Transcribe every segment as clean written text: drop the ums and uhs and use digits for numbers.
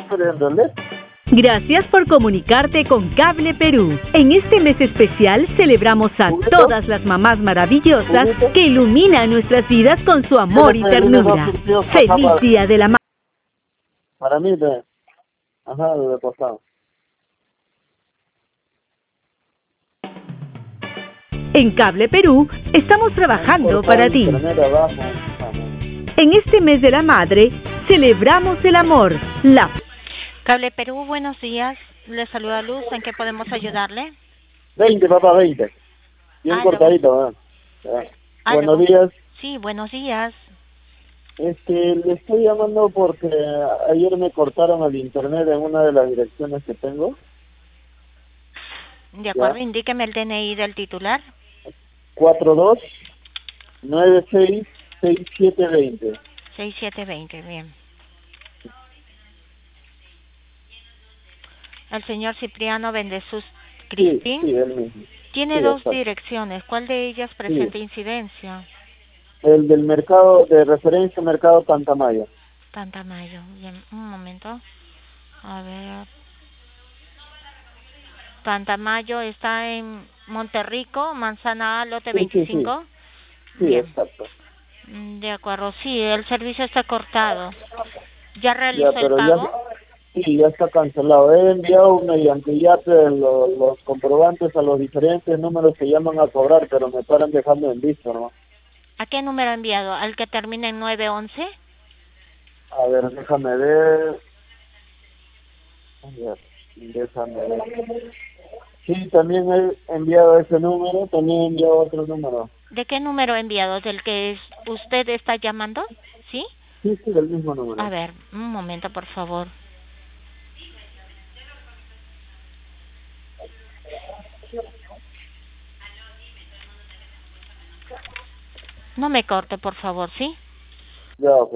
pero en realidad... Gracias por comunicarte con Cable Perú. En este mes especial celebramos a todas las mamás maravillosas que iluminan nuestras vidas con su amor y ternura. ¡Feliz Día de la Madre! Para mí, ajá, de pasado. En Cable Perú estamos trabajando para ti. En este mes de la madre, celebramos el amor, la... Cable Perú, buenos días. Le saluda Luz. ¿En qué podemos ayudarle? 20, papá, 20. Bien cortadito, ¿verdad? Buenos días. Sí, buenos días. Le estoy llamando porque ayer me cortaron el internet en una de las direcciones que tengo. De acuerdo, indíqueme el DNI del titular. 42966720. 6720, bien. El señor Cipriano Vendesus Crispín. Sí, él mismo. Tiene dos direcciones. ¿Cuál de ellas presenta incidencia? El del mercado, de referencia mercado Tantamayo. Tantamayo, bien, un momento. A ver. Tantamayo está en Monterrico, Manzana A, lote 25. Sí, bien. Exacto. De acuerdo, sí, el servicio está cortado. ¿Ya realizó el pago? Sí, ya está cancelado. He enviado mediante YAPE los comprobantes a los diferentes números que llaman a cobrar, pero me paran dejando en visto, ¿no? ¿A qué número ha enviado? ¿Al que termina en 911? A ver, déjame ver. Déjame ver. Sí, también he enviado ese número, también he enviado otro número. ¿De qué número ha enviado? ¿Del que usted está llamando? ¿Sí? Sí, del mismo número. A ver, un momento, por favor. No me corte, por favor, ¿sí? Ya, ok.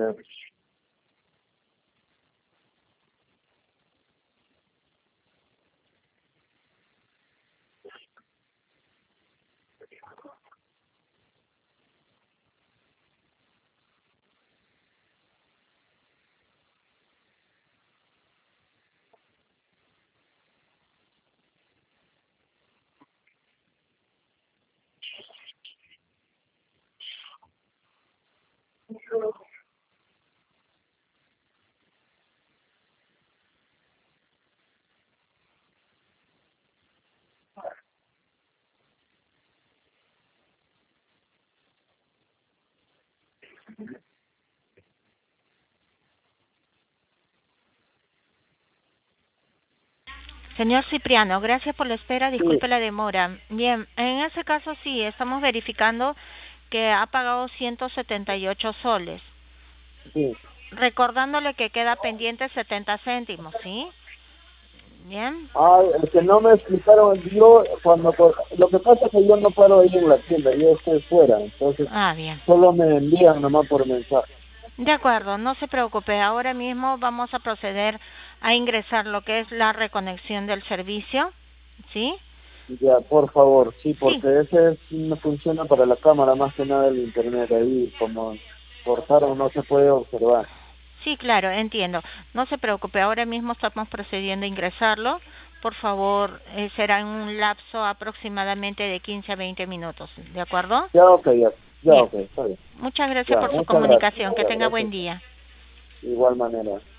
Señor Cipriano, gracias por la espera, disculpe la demora. Bien, en ese caso sí, estamos verificando que ha pagado 178 soles. Sí. Recordándole que queda pendiente 70 céntimos, ¿sí? Bien. El que no me explicaron, yo lo que pasa es que yo no paro ahí en la tienda, yo estoy fuera, entonces bien. Solo me envían nomás por mensaje. De acuerdo, no se preocupe, ahora mismo vamos a proceder a ingresar lo que es la reconexión del servicio, ¿sí? Ya, por favor, sí, porque ese no funciona para la cámara, más que nada el internet, ahí como cortaron no se puede observar. Sí, claro, entiendo. No se preocupe, ahora mismo estamos procediendo a ingresarlo. Por favor, será en un lapso aproximadamente de 15 a 20 minutos, ¿de acuerdo? Ya, ok, ya, ok, está bien. Muchas gracias por su comunicación, que tenga buen día. De igual manera.